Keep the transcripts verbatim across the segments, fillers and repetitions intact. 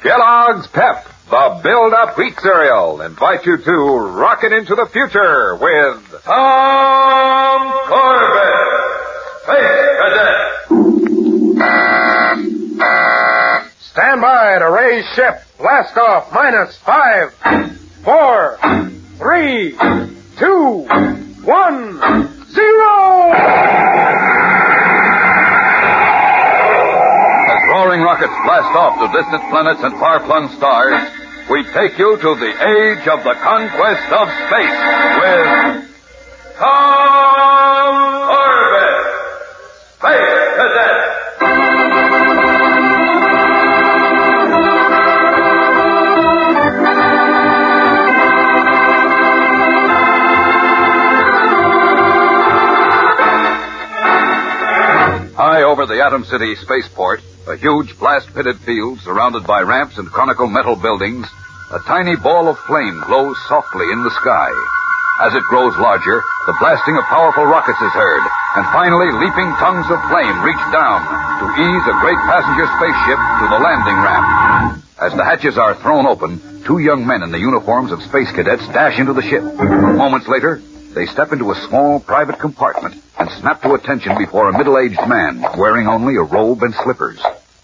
Kellogg's Pep, the build-up wheat cereal, invite you to rocket into the future with Tom Corbett, Space Cadet. Stand by to raise ship. Blast off. Minus five, four, three, two, one, zero! Roaring rockets blast off to distant planets and far-flung stars, we take you to the age of the conquest of space with Tom Corbett, Space Cadet. High over the Atom City spaceport, a huge blast-pitted field surrounded by ramps and conical metal buildings, a tiny ball of flame glows softly in the sky. As it grows larger, the blasting of powerful rockets is heard, and finally leaping tongues of flame reach down to ease a great passenger spaceship to the landing ramp. As the hatches are thrown open, two young men in the uniforms of space cadets dash into the ship. Moments later, they step into a small private compartment and snap to attention before a middle-aged man wearing only a robe and slippers.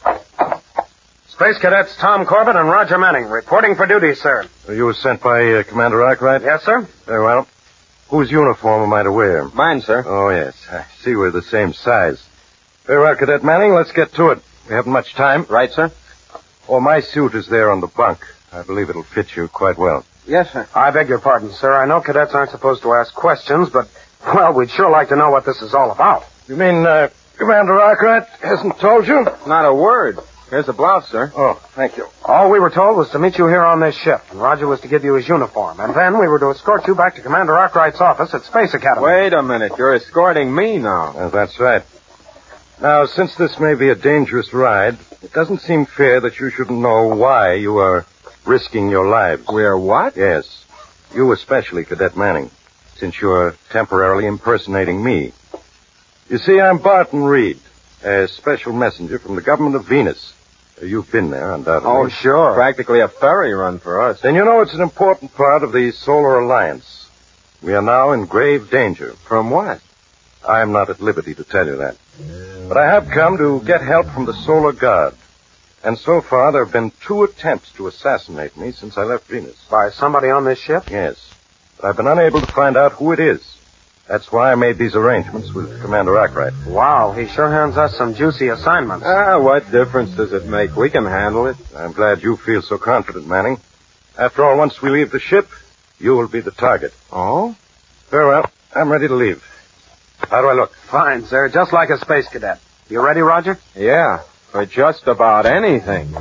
Space Cadets Tom Corbett and Roger Manning, reporting for duty, sir. You were sent by uh, Commander Arkwright? Yes, sir. Very well. Whose uniform am I to wear? Mine, sir. Oh, yes. I see we're the same size. Very well, Cadet Manning, let's get to it. We haven't much time. Right, sir. Oh, my suit is there on the bunk. I believe it'll fit you quite well. Yes, sir. I beg your pardon, sir. I know cadets aren't supposed to ask questions, but, well, we'd sure like to know what this is all about. You mean, uh, Commander Arkwright hasn't told you? Not a word. Here's the blouse, sir. Oh, thank you. All we were told was to meet you here on this ship, and Roger was to give you his uniform. And then we were to escort you back to Commander Arkwright's office at Space Academy. Wait a minute. You're escorting me now. Uh, that's right. Now, since this may be a dangerous ride, it doesn't seem fair that you shouldn't know why you are risking your lives. We're what? Yes. You especially, Cadet Manning, since you're temporarily impersonating me. You see, I'm Barton Reed, a special messenger from the government of Venus. You've been there, undoubtedly. Oh, sure. Practically a ferry run for us. Then you know it's an important part of the Solar Alliance. We are now in grave danger. From what? I am not at liberty to tell you that. But I have come to get help from the Solar Guard. And so far, there have been two attempts to assassinate me since I left Venus. By somebody on this ship? Yes. But I've been unable to find out who it is. That's why I made these arrangements with Commander Arkwright. Wow, he sure hands us some juicy assignments. Ah, what difference does it make? We can handle it. I'm glad you feel so confident, Manning. After all, once we leave the ship, you will be the target. Oh? Very well. I'm ready to leave. How do I look? Fine, sir. Just like a space cadet. You ready, Roger? Yeah, for just about anything.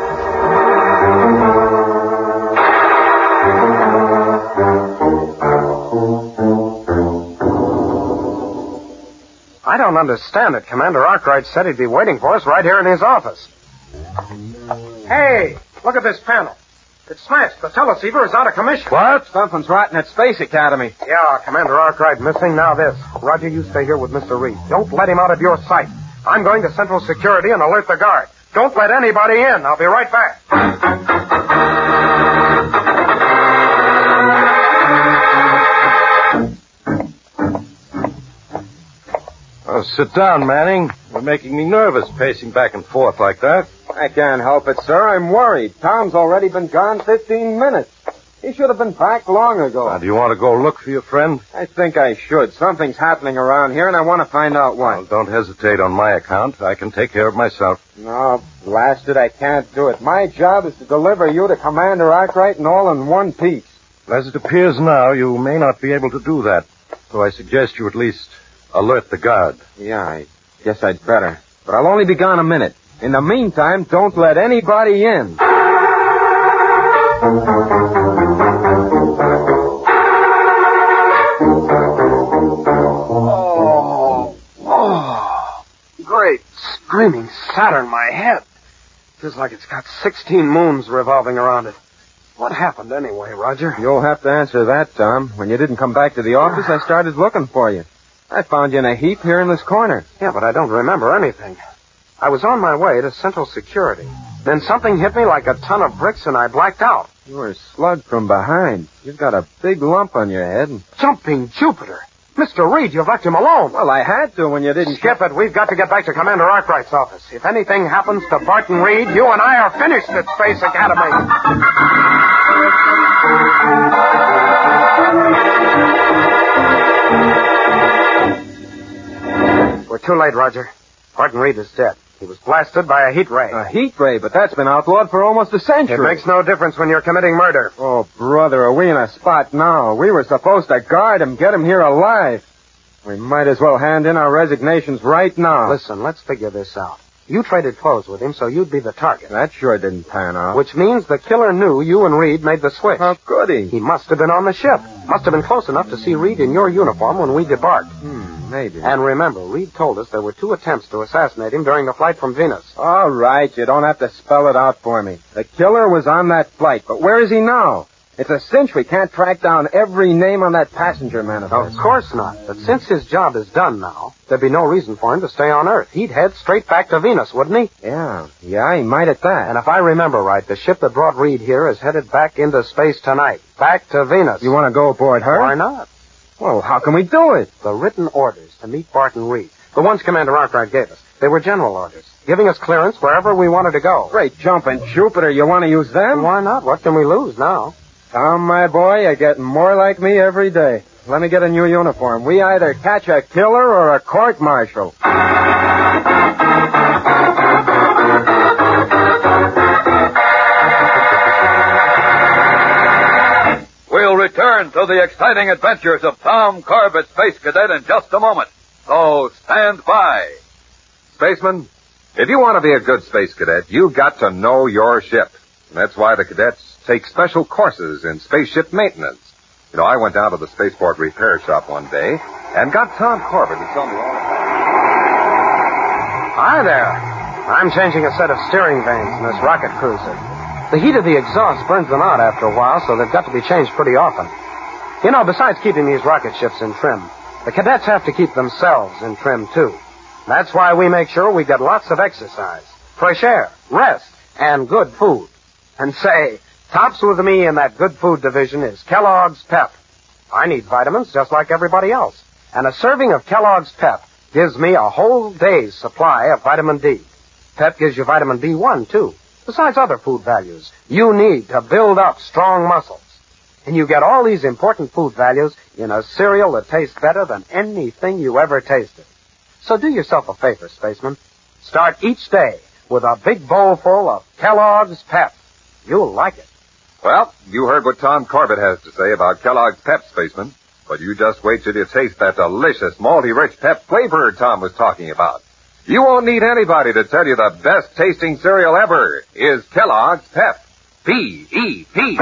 I don't understand it. Commander Arkwright said he'd be waiting for us right here in his office. Hey, look at this panel. It's smashed. The teleceiver is out of commission. What? Something's rotten at Space Academy. Yeah, Commander Arkwright missing. Now this. Roger, you stay here with Mister Reed. Don't let him out of your sight. I'm going to Central Security and alert the guard. Don't let anybody in. I'll be right back. Oh, sit down, Manning. You're making me nervous pacing back and forth like that. I can't help it, sir. I'm worried. Tom's already been gone fifteen minutes. He should have been back long ago. Now, do you want to go look for your friend? I think I should. Something's happening around here, and I want to find out what. Well, don't hesitate on my account. I can take care of myself. No, blast it, I can't do it. My job is to deliver you to Commander Arkwright and all in one piece. As it appears now, you may not be able to do that. So I suggest you at least alert the guard. Yeah, I guess I'd better. But I'll only be gone a minute. In the meantime, don't let anybody in. Oh, oh, great screaming Saturn, my head. Feels like it's got sixteen moons revolving around it. What happened anyway, Roger? You'll have to answer that, Tom. When you didn't come back to the office, I started looking for you. I found you in a heap here in this corner. Yeah, but I don't remember anything. I was on my way to Central Security. Then something hit me like a ton of bricks and I blacked out. You were slugged from behind. You've got a big lump on your head. Jumping Jupiter! Mister Reed, you've left him alone. Well, I had to when you didn't... Skip it. We've got to get back to Commander Arkwright's office. If anything happens to Barton Reed, you and I are finished at Space Academy. We're too late, Roger. Barton Reed is dead. He was blasted by a heat ray. A heat ray, but that's been outlawed for almost a century. It makes no difference when you're committing murder. Oh, brother, are we in a spot now? We were supposed to guard him, get him here alive. We might as well hand in our resignations right now. Listen, let's figure this out. You traded clothes with him, so you'd be the target. That sure didn't pan out. Which means the killer knew you and Reed made the switch. How could he? He must have been on the ship. Must have been close enough to see Reed in your uniform when we debarked. Hmm, maybe. And remember, Reed told us there were two attempts to assassinate him during the flight from Venus. All right, you don't have to spell it out for me. The killer was on that flight, but where is he now? It's a cinch we can't track down every name on that passenger manifest. Of course not. But since his job is done now, there'd be no reason for him to stay on Earth. He'd head straight back to Venus, wouldn't he? Yeah, yeah, he might at that. And if I remember right, the ship that brought Reed here is headed back into space tonight. Back to Venus. You want to go aboard her? Why not? Well, how can we do it? The written orders to meet Barton Reed, the ones Commander Arkwright gave us, they were general orders, giving us clearance wherever we wanted to go. Great jumping Jupiter, you want to use them? Why not? What can we lose now? Tom, my boy, you're getting more like me every day. Let me get a new uniform. We either catch a killer or a court-martial. We'll return to the exciting adventures of Tom Corbett, Space Cadet, in just a moment. So stand by. Spaceman, if you want to be a good space cadet, you've got to know your ship. And that's why the cadets take special courses in spaceship maintenance. You know, I went down to the spaceport repair shop one day and got Tom Corbett to tell me all about it. Hi there. I'm changing a set of steering vanes in this rocket cruiser. The heat of the exhaust burns them out after a while, so they've got to be changed pretty often. You know, besides keeping these rocket ships in trim, the cadets have to keep themselves in trim, too. That's why we make sure we get lots of exercise, fresh air, rest, and good food. And say, tops with me in that good food division is Kellogg's Pep. I need vitamins just like everybody else. And a serving of Kellogg's Pep gives me a whole day's supply of vitamin D. Pep gives you vitamin B one, too, besides other food values you need to build up strong muscles. And you get all these important food values in a cereal that tastes better than anything you ever tasted. So do yourself a favor, spaceman. Start each day with a big bowl full of Kellogg's Pep. You'll like it. Well, you heard what Tom Corbett has to say about Kellogg's Pep, Spaceman. But you just wait till you taste that delicious, malty-rich Pep flavor Tom was talking about. You won't need anybody to tell you the best-tasting cereal ever is Kellogg's Pep. P E P.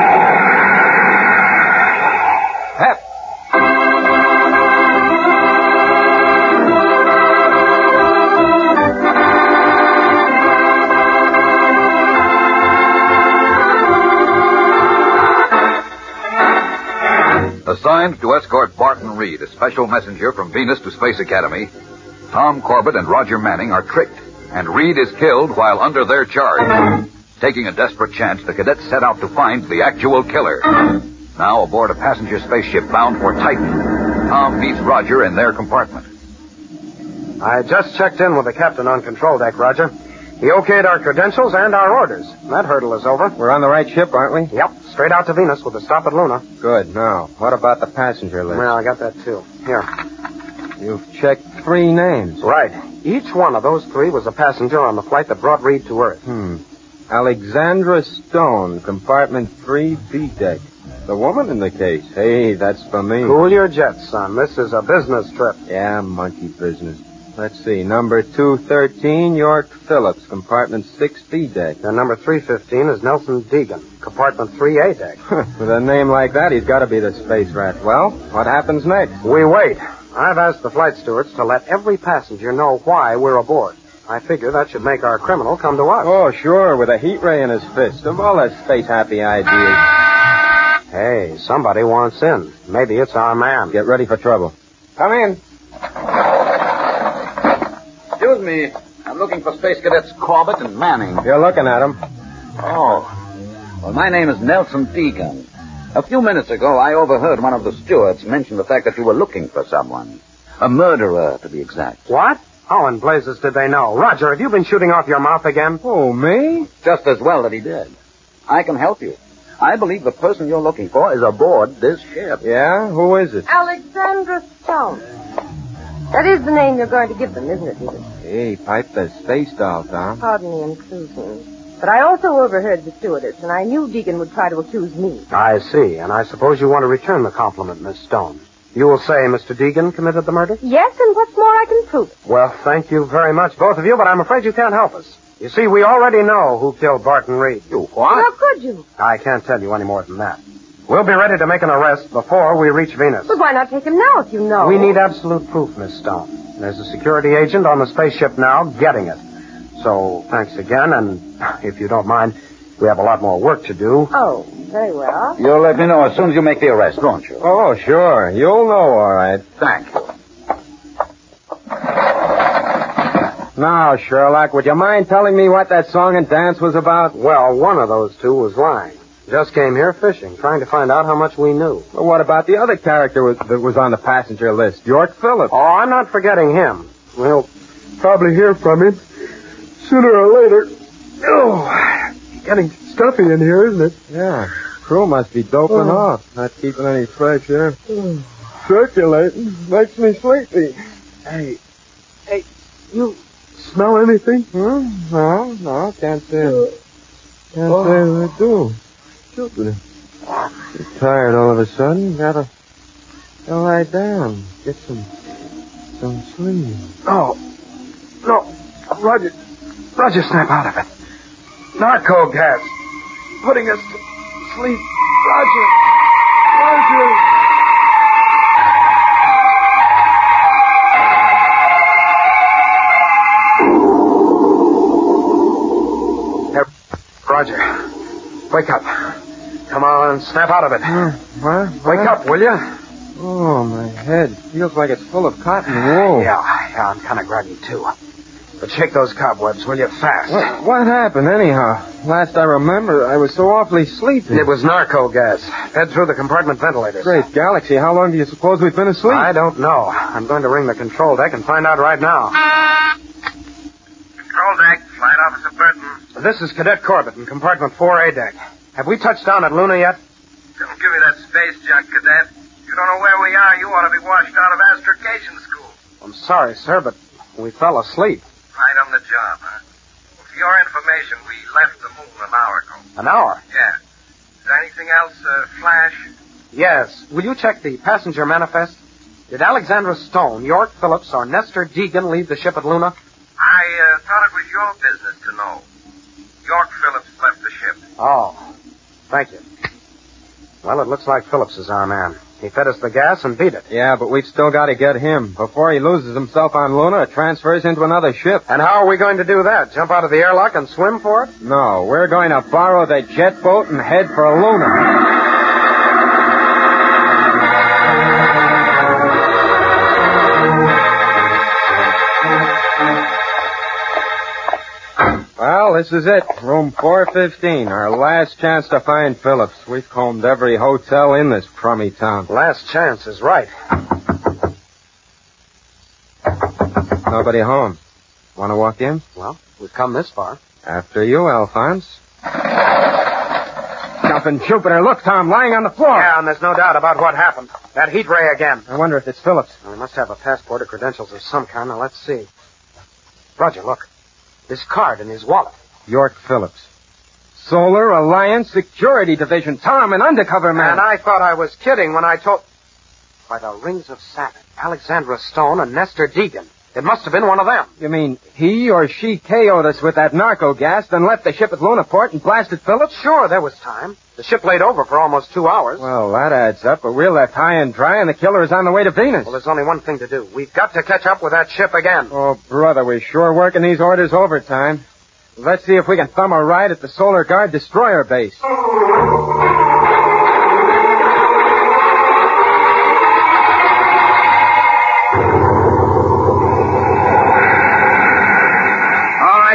Pep. Assigned to escort Barton Reed, a special messenger from Venus to Space Academy, Tom Corbett and Roger Manning are tricked, and Reed is killed while under their charge. Taking a desperate chance, the cadets set out to find the actual killer. Now aboard a passenger spaceship bound for Titan, Tom meets Roger in their compartment. I just checked in with the captain on control deck, Roger. He okayed our credentials and our orders. That hurdle is over. We're on the right ship, aren't we? Yep, straight out to Venus with a stop at Luna. Good. Now, what about the passenger list? Well, I got that, too. Here. You've checked three names. Right. Each one of those three was a passenger on the flight that brought Reed to Earth. Hmm. Alexandra Stone, compartment three, B-deck. The woman in the case. Hey, that's for me. Cool your jets, son. This is a business trip. Yeah, monkey business. Let's see. Number two thirteen, York Phillips, compartment six, B-deck. And number three fifteen is Nelson Deegan, compartment three, A-deck. With a name like that, he's got to be the space rat. Well, what happens next? We wait. I've asked the flight stewards to let every passenger know why we're aboard. I figure that should make our criminal come to us. Oh, sure, with a heat ray in his fist. Of all his space-happy ideas. Hey, somebody wants in. Maybe it's our man. Get ready for trouble. Come in. Excuse me. I'm looking for Space Cadets Corbett and Manning. You're looking at him. Oh. Well, my name is Nelson Deegan. A few minutes ago, I overheard one of the stewards mention the fact that you were looking for someone. A murderer, to be exact. What? How in blazes did they know? Roger, have you been shooting off your mouth again? Oh, me? Just as well that he did. I can help you. I believe the person you're looking for is aboard this ship. Yeah? Who is it? Alexandra Stone. That is the name you're going to give them, isn't it, Deegan? Hey, pipe the space doll, Tom. Pardon the intrusion. But I also overheard the stewardess, and I knew Deegan would try to accuse me. I see, and I suppose you want to return the compliment, Miss Stone. You will say Mister Deegan committed the murder? Yes, and what's more, I can prove it. Well, thank you very much, both of you, but I'm afraid you can't help us. You see, we already know who killed Barton Reed. You what? How could you? I can't tell you any more than that. We'll be ready to make an arrest before we reach Venus. But why not take him now if you know? We need absolute proof, Miss Stone. There's a security agent on the spaceship now getting it. So, thanks again, and if you don't mind, we have a lot more work to do. Oh, very well. You'll let me know as soon as you make the arrest, won't you? Oh, sure. You'll know, all right. Thank you. Now, Sherlock, would you mind telling me what that song and dance was about? Well, one of those two was lying. Just came here fishing, trying to find out how much we knew. Well, what about the other character was, that was on the passenger list, York Phillips? Oh, I'm not forgetting him. We'll Probably hear from him sooner or later. Oh, getting stuffy in here, isn't it? Yeah. Crew must be doping oh. off, not keeping any fresh air. Oh. Circulating makes me sleepy. Hey, hey, you smell anything? Hmm? No, no, can't say. Can't oh. say I do. Stupid. You're tired all of a sudden. Gotta go lie down. Get some, some sleep. Oh, no, Roger. Roger, snap out of it. Narco gas. Putting us to sleep. Roger. Roger. Hey, Roger. Wake up. Come on, snap out of it. Uh, what? Wake what? up, will you? Oh, my head feels like it's full of cotton wool. Yeah, yeah, I'm kind of groggy, too. But shake those cobwebs, will you, fast? What, what happened, anyhow? Last I remember, I was so awfully sleepy. It was narco gas. Fed through the compartment ventilators. Great galaxy, how long do you suppose we've been asleep? I don't know. I'm going to ring the control deck and find out right now. Control deck, Flight Officer Burton. This is Cadet Corbett in compartment four A deck. Have we touched down at Luna yet? Don't give me that space junk, Cadet. You don't know where we are. You ought to be washed out of astrogation school. I'm sorry, sir, but we fell asleep. Right on the job, huh? Well, for your information, we left the moon an hour ago. An hour? Yeah. Is there anything else, uh, Flash? Yes. Will you check the passenger manifest? Did Alexandra Stone, York Phillips, or Nestor Deegan leave the ship at Luna? I uh, thought it was your business to know. York Phillips left the ship. Oh. Thank you. Well, it looks like Phillips is our man. He fed us the gas and beat it. Yeah, but we've still got to get him. Before he loses himself on Luna or transfers into another ship. And how are we going to do that? Jump out of the airlock and swim for it? No, we're going to borrow the jet boat and head for Luna. Well, this is it. Room four fifteen. Our last chance to find Phillips. We've combed every hotel in this crummy town. Last chance is right. Nobody home. Want to walk in? Well, we've come this far. After you, Alphonse. Jumping Jupiter. Look, Tom, lying on the floor. Yeah, and there's no doubt about what happened. That heat ray again. I wonder if it's Phillips. Well, he must have a passport or credentials of some kind. Now, let's see. Roger, look. This card in his wallet. York Phillips. Solar Alliance Security Division. Tom, an undercover man. And I thought I was kidding when I told... By the rings of Saturn, Alexandra Stone and Nestor Deegan. It must have been one of them. You mean he or she K O'd us with that narco gas, then left the ship at Lunaport and blasted Phillips? Sure, there was time. The ship laid over for almost two hours. Well, that adds up, but we're left high and dry, and the killer is on the way to Venus. Well, there's only one thing to do. We've got to catch up with that ship again. Oh, brother, we're sure working these orders overtime. Let's see if we can thumb a ride at the Solar Guard destroyer base.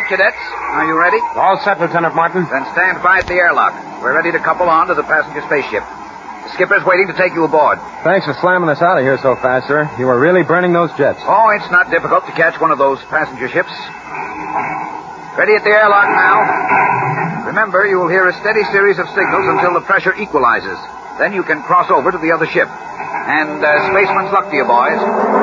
right, cadets. Are you ready? All set, Lieutenant Martin. Then stand by at the airlock. We're ready to couple on to the passenger spaceship. The skipper's waiting to take you aboard. Thanks for slamming us out of here so fast, sir. You were really burning those jets. Oh, it's not difficult to catch one of those passenger ships. Ready at the airlock now. Remember, you will hear a steady series of signals until the pressure equalizes. Then you can cross over to the other ship. And uh, spaceman's luck to you, boys.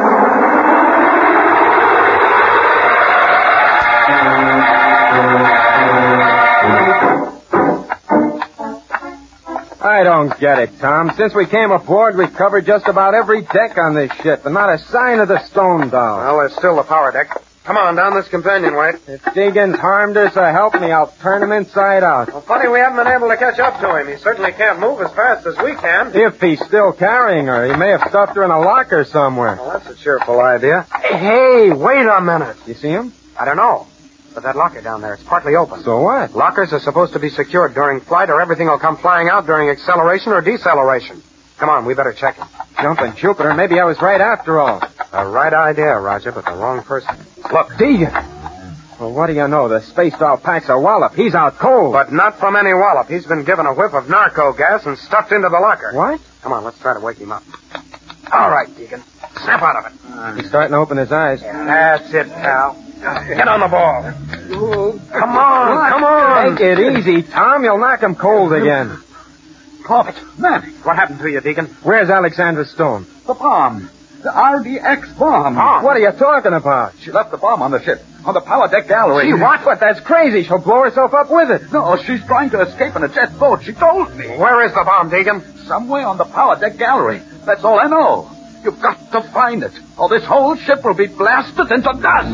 I don't get it, Tom. Since we came aboard, we've covered just about every deck on this ship, and not a sign of the stone doll. Well, there's still the power deck. Come on, down this companionway. If Deegan's harmed her, so help me, I'll turn him inside out. Well, funny we haven't been able to catch up to him. He certainly can't move as fast as we can. If he's still carrying her, he may have stuffed her in a locker somewhere. Well, that's a cheerful idea. Hey, wait a minute. You see him? I don't know. But that locker down there, it's partly open. So what? Lockers are supposed to be secured during flight, or everything will come flying out during acceleration or deceleration. Come on, we better check it. Jumping Jupiter, maybe I was right after all. The right idea, Roger, but the wrong person. Look, Deegan. Well, what do you know? The space doll packs a wallop. He's out cold. But not from any wallop. He's been given a whiff of narco gas and stuffed into the locker. What? Come on, let's try to wake him up. All right, Deegan. Snap out of it. He's starting to open his eyes. That's it, pal. Get on the ball. Come on, come on. Take it easy, Tom. You'll knock him cold again. Corbett, Manning. What happened to you, Deacon? Where's Alexandra Stone? The bomb. The R D X bomb. Bomb? What are you talking about? She left the bomb on the ship, on the power deck gallery. She what? But that's crazy. She'll blow herself up with it. No, she's trying to escape in a jet boat. She told me. Where is the bomb, Deacon? Somewhere on the power deck gallery. That's all I know. You've got to find it, or this whole ship will be blasted into dust.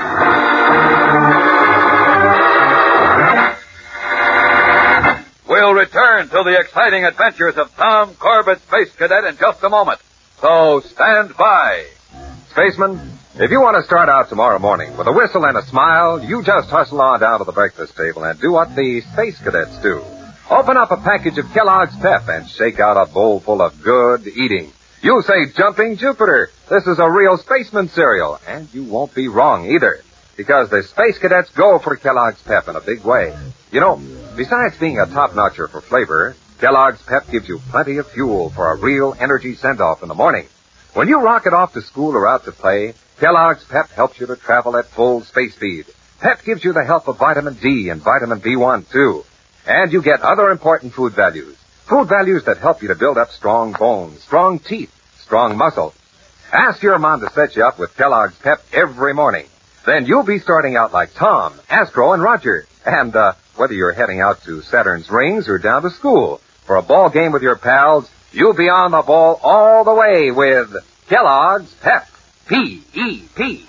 We'll return to the exciting adventures of Tom Corbett, Space Cadet, in just a moment. So stand by. Spaceman, if you want to start out tomorrow morning with a whistle and a smile, you just hustle on down to the breakfast table and do what the Space Cadets do. Open up a package of Kellogg's Pep and shake out a bowl full of good eating. You'll say, Jumping Jupiter, this is a real spaceman cereal. And you won't be wrong either, because the Space Cadets go for Kellogg's Pep in a big way. You know, besides being a top-notcher for flavor, Kellogg's Pep gives you plenty of fuel for a real energy send-off in the morning. When you rocket off to school or out to play, Kellogg's Pep helps you to travel at full space speed. Pep gives you the help of vitamin D and vitamin B one, too. And you get other important food values. Food values that help you to build up strong bones, strong teeth, strong muscle. Ask your mom to set you up with Kellogg's Pep every morning. Then you'll be starting out like Tom, Astro, and Roger. And uh, whether you're heading out to Saturn's Rings or down to school for a ball game with your pals, you'll be on the ball all the way with Kellogg's Pep. P E P.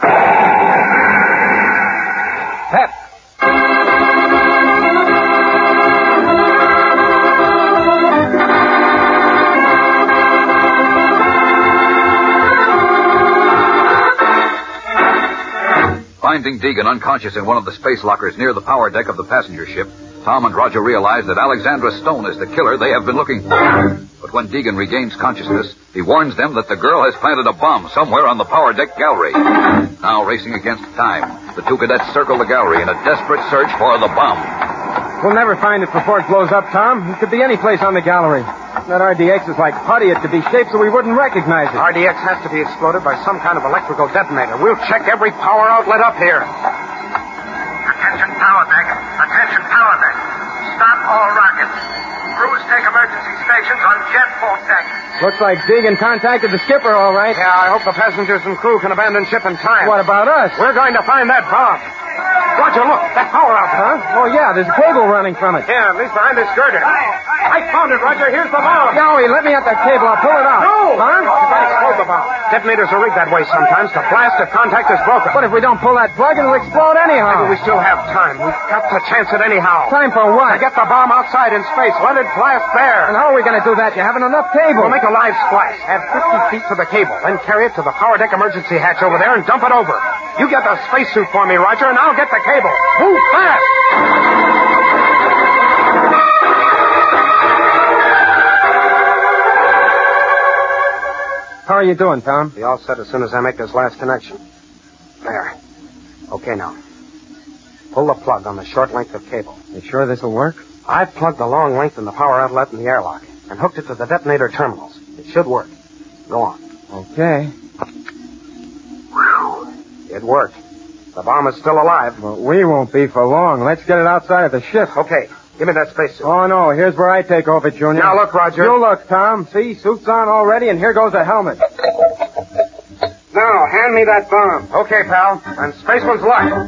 Pep. Finding Deegan unconscious in one of the space lockers near the power deck of the passenger ship, Tom and Roger realize that Alexandra Stone is the killer they have been looking for. But when Deegan regains consciousness, he warns them that the girl has planted a bomb somewhere on the power deck gallery. Now, racing against time, the two cadets circle the gallery in a desperate search for the bomb. We'll never find it before it blows up, Tom. It could be any place on the gallery. That R D X is like putty. It could be shaped so we wouldn't recognize it. R D X has to be exploded by some kind of electrical detonator. We'll check every power outlet up here. Attention power deck. Attention power deck. Stop all rockets. Crews take emergency stations on jet boat deck. Looks like Deegan contacted the skipper, all right. Yeah, I hope the passengers and crew can abandon ship in time. What about us? We're going to find that bomb. Roger, look. That power outlet. Huh? Oh, yeah, there's a cable running from it. Yeah, at least behind this girder. I found it, Roger. Here's the bomb. Yowie, let me at that cable. I'll pull it out. No! Huh? You gotta explode the bomb. Detonators are rigged that way sometimes to blast if contact is broken. But if we don't pull that plug, it'll explode anyhow. Maybe we still have time. We've got to chance it anyhow. Time for what? To get the bomb outside in space. Let it blast there. And how are we going to do that? You haven't enough cable. We'll make a live splash. Add fifty feet to the cable. Then carry it to the power deck emergency hatch over there and dump it over. You get the spacesuit for me, Roger, and I'll get the cable. Move fast! How are you doing, Tom? Be all set as soon as I make this last connection. There. Okay, now. pull the plug on the short length of cable. You sure this'll work? I've plugged the long length in the power outlet in the airlock and hooked it to the detonator terminals. It should work. Go on. Okay. Whew. It worked. The bomb is still alive. But we won't be for long. Let's get it outside of the ship. Okay. Give me that spacesuit. Oh, no. Here's where I take over, Junior. Now look, Roger. You look, Tom. See, suit's on already, and here goes a helmet. Now, hand me that bomb. Okay, pal. And Spaceman's luck.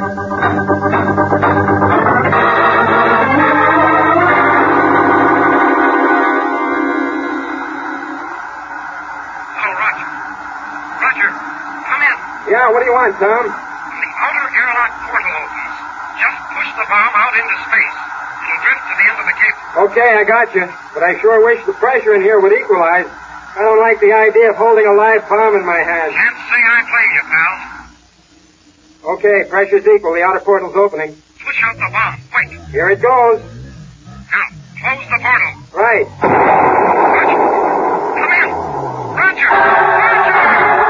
Yeah, what do you want, Tom? The outer airlock portal opens. Just push the bomb out into space. It'll drift to the end of the cable. Okay, I got you. But I sure wish the pressure in here would equalize. I don't like the idea of holding a live bomb in my hand. Can't say I blame you, pal. Okay, pressure's equal. The outer portal's opening. Push out the bomb. Quick. Here it goes. Now, close the portal. Right. Roger. Come in. Roger. Roger.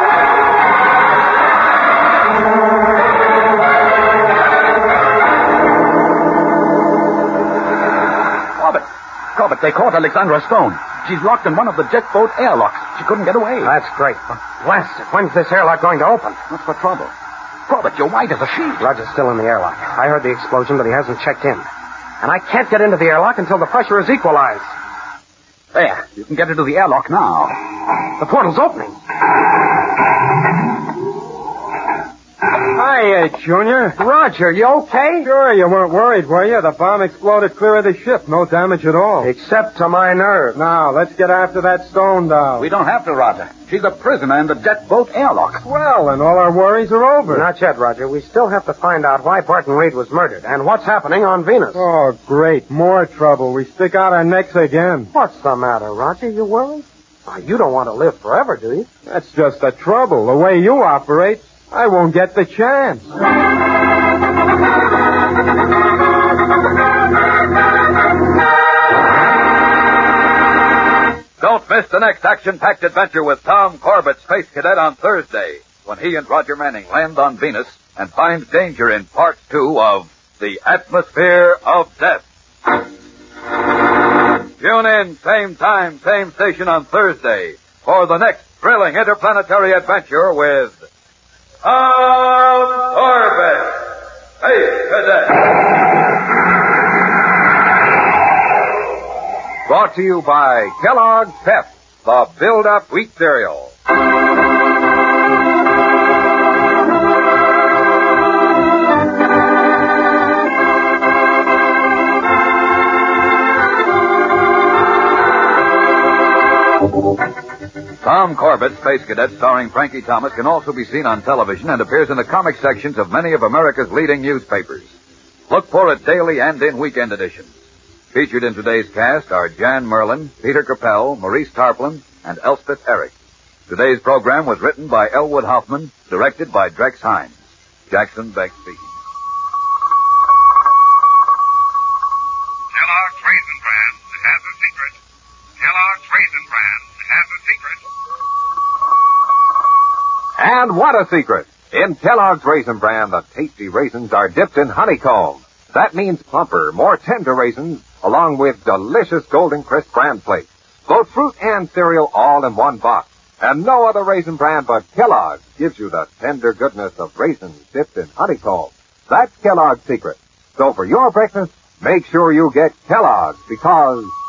Corbett, they caught Alexandra Stone. She's locked in one of the jet boat airlocks. She couldn't get away. That's great. But blast it. When's this airlock going to open? What's the trouble? Corbett, you're white as a sheet. Roger's still in the airlock. I heard the explosion, but he hasn't checked in. And I can't get into the airlock until the pressure is equalized. There, you can get into the airlock now. The portal's opening. Hiya, Junior. Roger, you okay? Sure, you weren't worried, were you? The bomb exploded clear of the ship. No damage at all. Except to my nerve. Now, let's get after that Stone doll. We don't have to, Roger. She's a prisoner in the jet boat airlock. Well, and all our worries are over. Not yet, Roger. We still have to find out why Barton Reed was murdered and what's happening on Venus. Oh, great. More trouble. We stick out our necks again. What's the matter, Roger? You worried? Oh, you don't want to live forever, do you? That's just the trouble. The way you operate, I won't get the chance. Don't miss the next action-packed adventure with Tom Corbett, Space Cadet, on Thursday, when he and Roger Manning land on Venus and find danger in part two of The Atmosphere of Death. Tune in, same time, same station on Thursday for the next thrilling interplanetary adventure with Tom Corbett, Space Cadet. Brought to you by Kellogg's Pep, the build-up wheat cereal. Tom Corbett, Space Cadet, starring Frankie Thomas, can also be seen on television and appears in the comic sections of many of America's leading newspapers. Look for it daily and in weekend editions. Featured in today's cast are Jan Merlin, Peter Capell, Maurice Tarplin, and Elspeth Eric. Today's program was written by Elwood Hoffman, directed by Drex Hines. Jackson Beck speaking. Kellogg's Raisin Bran has a secret. Kellogg's Raisin Bran has a secret. And what a secret! In Kellogg's Raisin Bran, the tasty raisins are dipped in honeycomb. That means plumper, more tender raisins, along with delicious Golden Crisp bran flakes. Both fruit and cereal all in one box. And no other raisin bran but Kellogg's gives you the tender goodness of raisins dipped in honeycomb. That's Kellogg's secret. So for your breakfast, make sure you get Kellogg's, because